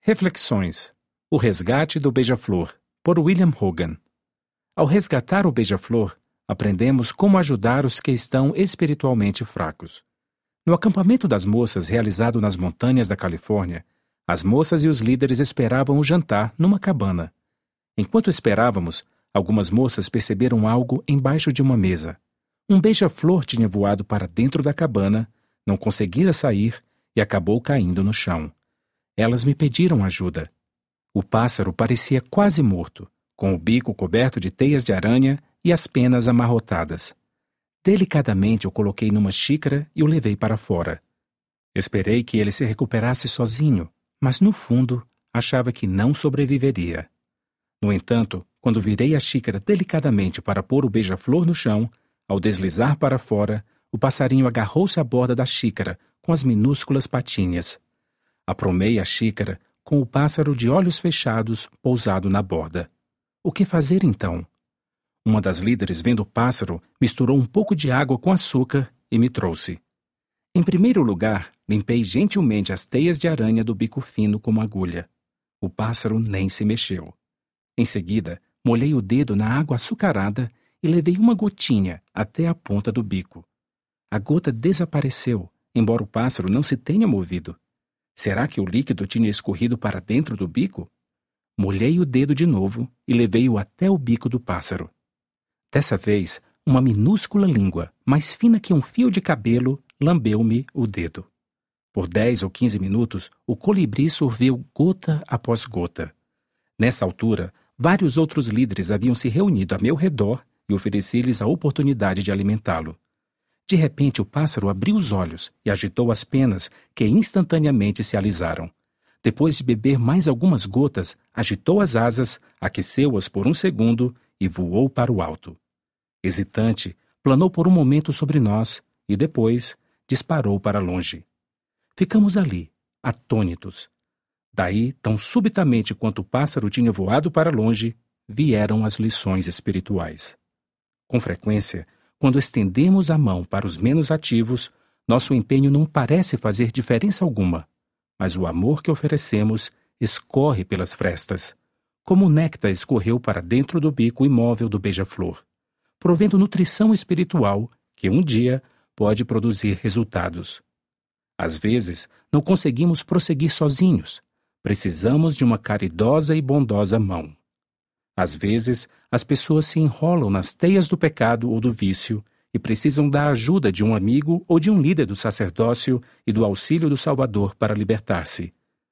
Reflexões. O resgate do beija-flor, por William Hogan. Ao resgatar o beija-flor, aprendemos como ajudar os que estão espiritualmente fracos. No acampamento das moças realizado nas montanhas da Califórnia, as moças e os líderes esperavam o jantar numa cabana. Enquanto esperávamos, algumas moças perceberam algo embaixo de uma mesa. Um beija-flor tinha voado para dentro da cabana, não conseguira sair e acabou caindo no chão. Elas me pediram ajuda. O pássaro parecia quase morto, com o bico coberto de teias de aranha e as penas amarrotadas. Delicadamente o coloquei numa xícara e o levei para fora. Esperei que ele se recuperasse sozinho, mas no fundo achava que não sobreviveria. No entanto, quando virei a xícara delicadamente para pôr o beija-flor no chão, ao deslizar para fora, o passarinho agarrou-se à borda da xícara com as minúsculas patinhas. Aprumei a xícara com o pássaro de olhos fechados pousado na borda. O que fazer então? Uma das líderes, vendo o pássaro, misturou um pouco de água com açúcar e me trouxe. Em primeiro lugar, limpei gentilmente as teias de aranha do bico fino como agulha. O pássaro nem se mexeu. Em seguida, molhei o dedo na água açucarada e levei uma gotinha até a ponta do bico. A gota desapareceu, embora o pássaro não se tenha movido. Será que o líquido tinha escorrido para dentro do bico? Molhei o dedo de novo e levei-o até o bico do pássaro. Dessa vez, uma minúscula língua, mais fina que um fio de cabelo, lambeu-me o dedo. Por 10 ou 15 minutos, o colibri sorveu gota após gota. Nessa altura, vários outros líderes haviam se reunido a meu redor e ofereci-lhes a oportunidade de alimentá-lo. De repente, o pássaro abriu os olhos e agitou as penas, que instantaneamente se alisaram. Depois de beber mais algumas gotas, agitou as asas, aqueceu-as por um segundo e voou para o alto. Hesitante, planou por um momento sobre nós e depois disparou para longe. Ficamos ali, atônitos. Daí, tão subitamente quanto o pássaro tinha voado para longe, vieram as lições espirituais. Com frequência, quando estendemos a mão para os menos ativos, nosso empenho não parece fazer diferença alguma, mas o amor que oferecemos escorre pelas frestas, como o néctar escorreu para dentro do bico imóvel do beija-flor, provendo nutrição espiritual que um dia pode produzir resultados. Às vezes, não conseguimos prosseguir sozinhos. Precisamos de uma caridosa e bondosa mão. Às vezes, as pessoas se enrolam nas teias do pecado ou do vício e precisam da ajuda de um amigo ou de um líder do sacerdócio e do auxílio do Salvador para libertar-se.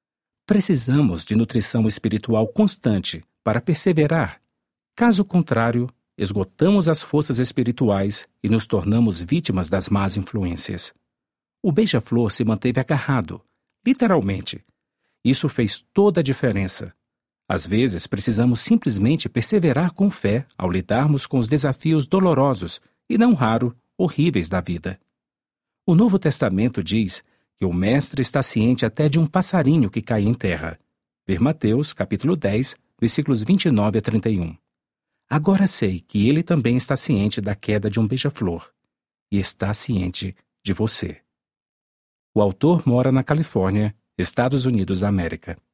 Precisamos de nutrição espiritual constante para perseverar. Caso contrário, esgotamos as forças espirituais e nos tornamos vítimas das más influências. O beija-flor se manteve agarrado, literalmente. Isso fez toda a diferença. Às vezes, precisamos simplesmente perseverar com fé ao lidarmos com os desafios dolorosos e, não raro, horríveis da vida. O Novo Testamento diz que o Mestre está ciente até de um passarinho que cai em terra. Ver Mateus, capítulo 10, versículos 29 a 31. Agora sei que ele também está ciente da queda de um beija-flor. E está ciente de você. O autor mora na Califórnia, Estados Unidos da América.